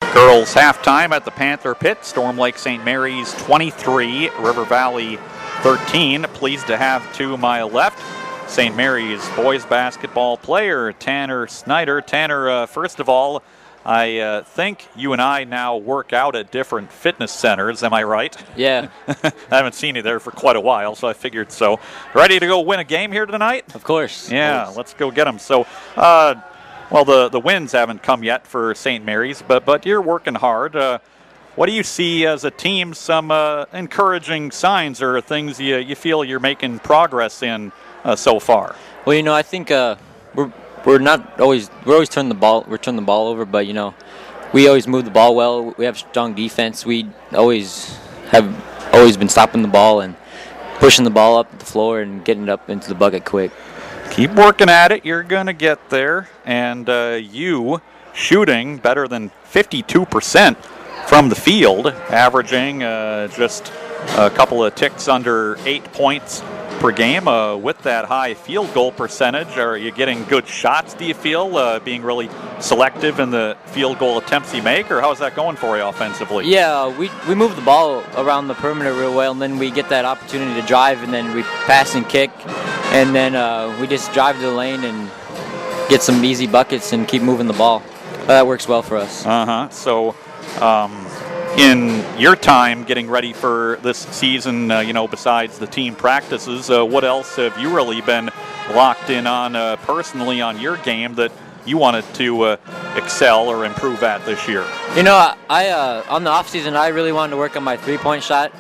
Girls halftime at the Panther Pit. Storm Lake St. Mary's 23, River Valley 13. Pleased to have to my left St. Mary's boys basketball player Tanner Snyder. Tanner, first of all, I think you and I now work out at different fitness centers. Am I right? Yeah. I haven't seen you there for quite a while, so I figured so. Ready to go win a game here tonight? Of course. Yeah, let's go get them. So, well, the wins haven't come yet for St. Mary's, but you're working hard. What do you see as a team, some encouraging signs or things you feel you're making progress in so far? Well, I think we're always turning the ball over, but we always move the ball well. We have strong defense. We always been stopping the ball and pushing the ball up the floor and getting it up into the bucket quick. Keep working at it. You're going to get there. And you shooting better than 52% from the field, averaging just a couple of ticks under 8 points per game. With that high field goal percentage, are you getting good shots, do you feel, being really selective in the field goal attempts you make, or how's that going for you offensively? Yeah, we move the ball around the perimeter real well, and then we get that opportunity to drive, and then we pass and kick, and then we just drive to the lane and get some easy buckets and keep moving the ball. That works well for us. So, in your time getting ready for this season, besides the team practices, what else have you really been locked in on personally on your game that you wanted to excel or improve at this year? I on the off season, I really wanted to work on my three-point shot.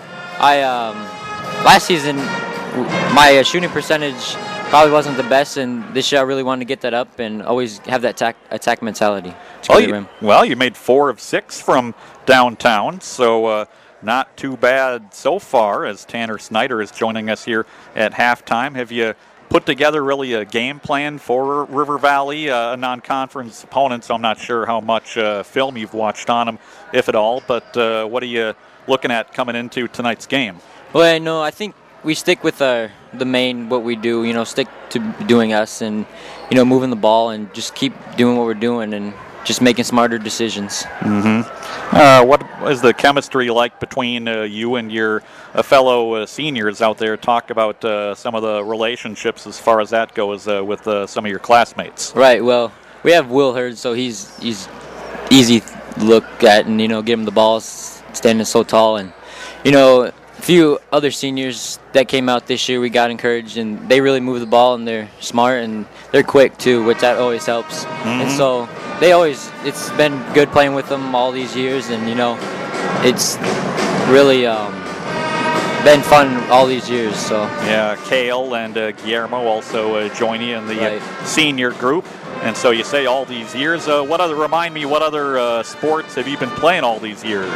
Last season, my shooting percentage probably wasn't the best, and this year I really wanted to get that up and always have that attack mentality. You made 4 of 6 from downtown, so not too bad so far, as Tanner Snyder is joining us here at halftime. Have you put together really a game plan for River Valley, a non-conference opponent, so I'm not sure how much film you've watched on them, if at all, but what are you looking at coming into tonight's game? Well, I think we stick with the main, what we do, stick to doing us and, moving the ball and just keep doing what we're doing and just making smarter decisions. What is the chemistry like between you and your fellow seniors out there? Talk about some of the relationships as far as that goes with some of your classmates. Right, well, we have Will Hurd, so he's easy to look at and, get him the ball standing so tall. And, a few other seniors that came out this year, we got encouraged, and they really move the ball, and they're smart, and they're quick, too, which that always helps. And so it's been good playing with them all these years, and, it's really been fun all these years. So yeah, Kale and Guillermo also join you in the senior group. And so you say all these years. Remind me, what other sports have you been playing all these years?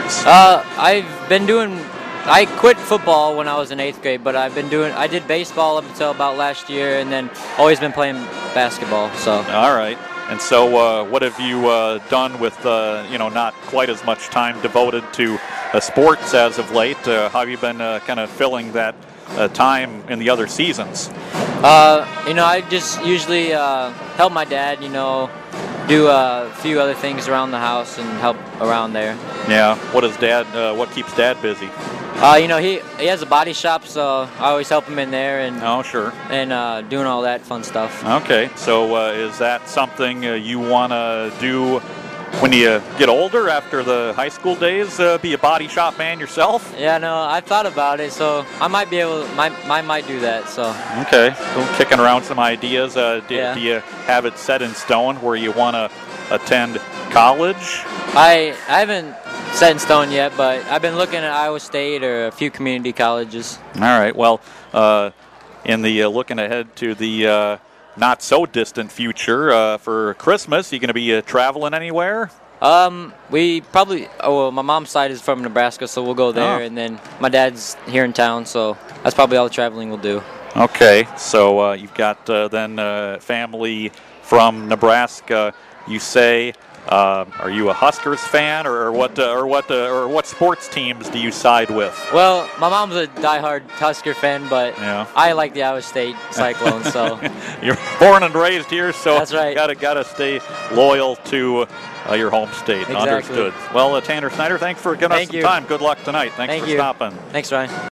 I quit football when I was in 8th grade, but I did baseball up until about last year, and then always been playing basketball. So. All right. And so what have you done with, not quite as much time devoted to sports as of late? How have you been kind of filling that time in the other seasons? I just usually help my dad, do a few other things around the house and help around there. Yeah. What keeps Dad busy? He has a body shop, so I always help him in there and and doing all that fun stuff. Okay, so is that something you want to do when you get older after the high school days? Be a body shop man yourself? Yeah, no, I've thought about it, so I might be able. I might do that. So. Okay, so kicking around some ideas. Do you have it set in stone where you want to attend college? I haven't set in stone yet, but I've been looking at Iowa State or a few community colleges. All right. Well, in the looking ahead to the not so distant future for Christmas, you going to be traveling anywhere? We probably. My mom's side is from Nebraska, so we'll go there, and then my dad's here in town, so that's probably all the traveling we'll do. Okay. So you've got then family from Nebraska. You say Are you a Huskers fan, or what sports teams do you side with? Well, my mom's a diehard Husker fan, but Yeah. I like the Iowa State Cyclones. So You're born and raised here, so That's right. Gotta stay loyal to your home state. Exactly. Understood. Well, Tanner Snyder, thanks for giving us Thank some you. time. Good luck tonight. Thanks Thank for you. stopping. Thanks, Ryan.